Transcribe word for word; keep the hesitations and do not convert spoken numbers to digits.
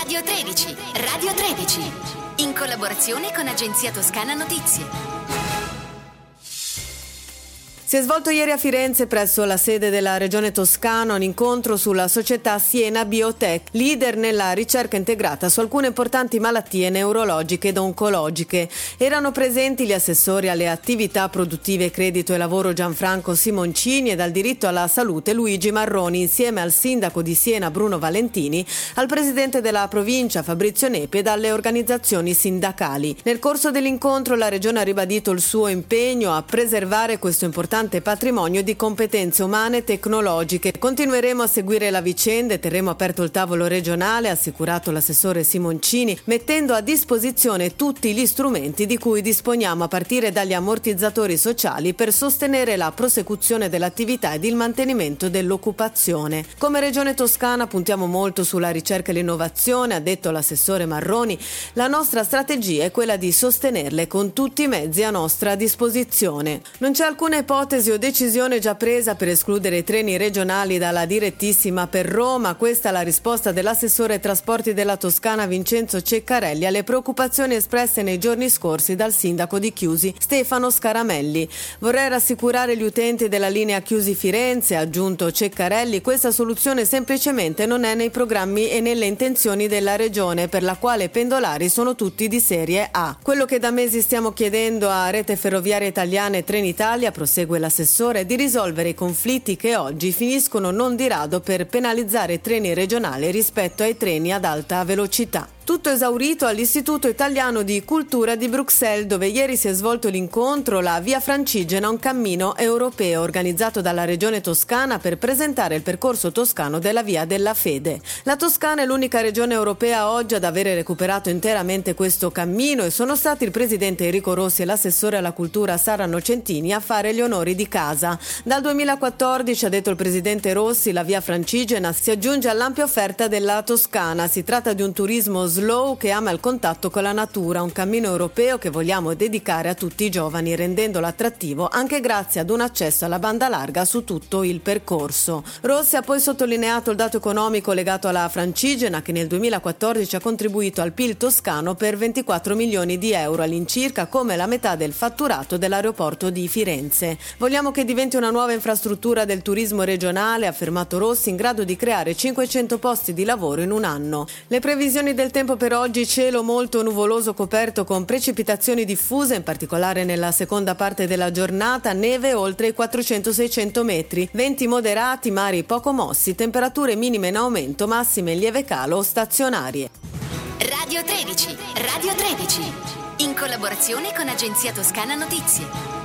Radio tredici, Radio tredici, in collaborazione con Agenzia Toscana Notizie. Si è svolto ieri a Firenze, presso la sede della Regione Toscana, un incontro sulla società Siena Biotech, leader nella ricerca integrata su alcune importanti malattie neurologiche ed oncologiche. Erano presenti gli assessori alle attività produttive, credito e lavoro Gianfranco Simoncini e dal diritto alla salute Luigi Marroni, insieme al sindaco di Siena Bruno Valentini, al presidente della provincia Fabrizio Nepi e dalle organizzazioni sindacali. Nel corso dell'incontro la Regione ha ribadito il suo impegno a preservare questo importante patrimonio di competenze umane e tecnologiche. Continueremo a seguire la vicenda e terremo aperto il tavolo regionale, ha assicurato l'assessore Simoncini, mettendo a disposizione tutti gli strumenti di cui disponiamo, a partire dagli ammortizzatori sociali, per sostenere la prosecuzione dell'attività ed il mantenimento dell'occupazione. Come Regione Toscana puntiamo molto sulla ricerca e l'innovazione, ha detto l'assessore Marroni. La nostra strategia è quella di sostenerle con tutti i mezzi a nostra disposizione. Non c'è alcuna ipotesi o decisione già presa per escludere i treni regionali dalla direttissima per Roma. Questa è la risposta dell'assessore ai trasporti della Toscana Vincenzo Ceccarelli alle preoccupazioni espresse nei giorni scorsi dal sindaco di Chiusi Stefano Scaramelli. Vorrei rassicurare gli utenti della linea Chiusi-Firenze, ha aggiunto Ceccarelli, questa soluzione semplicemente non è nei programmi e nelle intenzioni della regione, per la quale i pendolari sono tutti di serie A. Quello che da mesi stiamo chiedendo a Rete Ferroviaria Italiana e Trenitalia, prosegue l'assessore, di risolvere i conflitti che oggi finiscono non di rado per penalizzare i treni regionali rispetto ai treni ad alta velocità. Tutto esaurito all'Istituto Italiano di Cultura di Bruxelles, dove ieri si è svolto l'incontro La Via Francigena, un cammino europeo organizzato dalla Regione Toscana per presentare il percorso toscano della Via della Fede. La Toscana è l'unica regione europea oggi ad avere recuperato interamente questo cammino e sono stati il presidente Enrico Rossi e l'assessore alla cultura Sara Nocentini a fare gli onori di casa. Dal duemilaquattordici, ha detto il presidente Rossi, la Via Francigena si aggiunge all'ampia offerta della Toscana. Si tratta di un turismo slow che ama il contatto con la natura, un cammino europeo che vogliamo dedicare a tutti i giovani, rendendolo attrattivo anche grazie ad un accesso alla banda larga su tutto il percorso. Rossi ha poi sottolineato il dato economico legato alla Francigena, che nel duemilaquattordici ha contribuito al P I L toscano per ventiquattro milioni di euro all'incirca, come la metà del fatturato dell'aeroporto di Firenze. Vogliamo che diventi una nuova infrastruttura del turismo regionale, ha affermato Rossi, in grado di creare cinquecento posti di lavoro in un anno. Le previsioni del tempo per oggi: cielo molto nuvoloso coperto con precipitazioni diffuse, in particolare nella seconda parte della giornata, neve oltre i quattrocento seicento metri, venti moderati, mari poco mossi, temperature minime in aumento, massime in lieve calo o stazionarie. Radio tredici, Radio tredici, in collaborazione con Agenzia Toscana Notizie.